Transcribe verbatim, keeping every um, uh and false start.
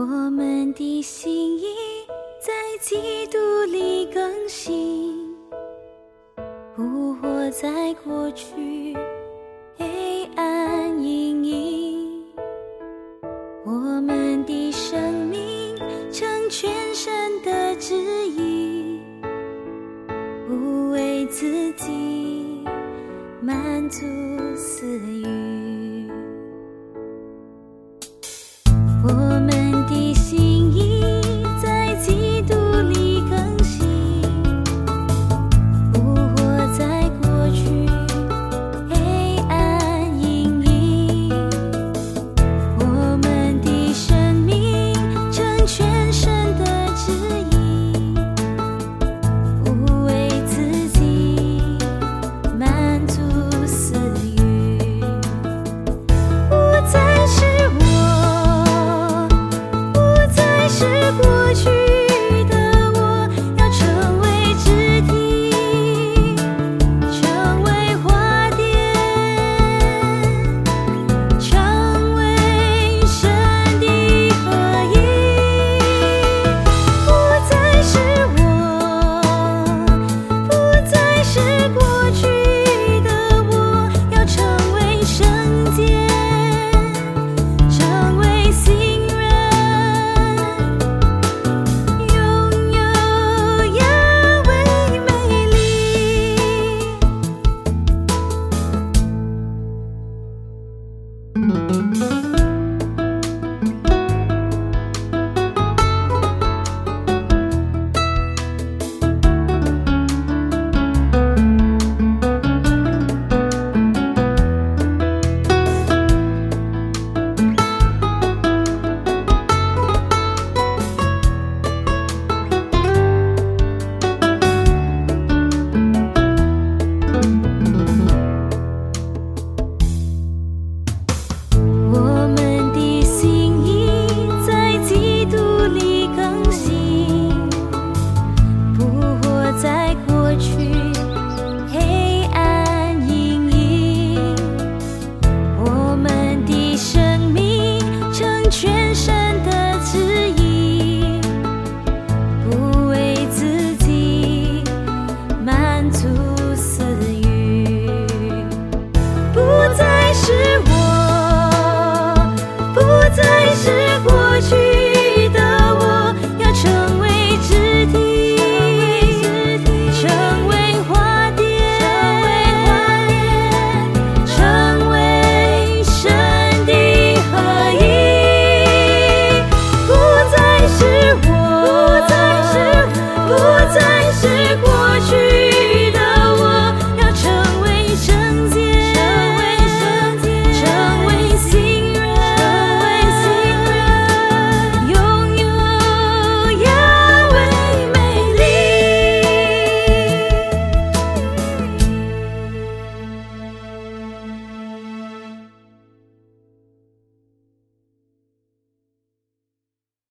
我们的心意在基督里更新，不活在过去黑暗阴影。我们的生命成全神的旨意，不为自己满足私欲。我们的心意在基督里更新，不活在过去黑暗阴影。我们的生命成全神的旨意，不为自己满足私欲。不再是我，不再是过去的我，要成为肢体，成为花店，成为神的合一。不再是我，不再是过去的我，要成为圣洁，成为新人，拥有雅威美丽。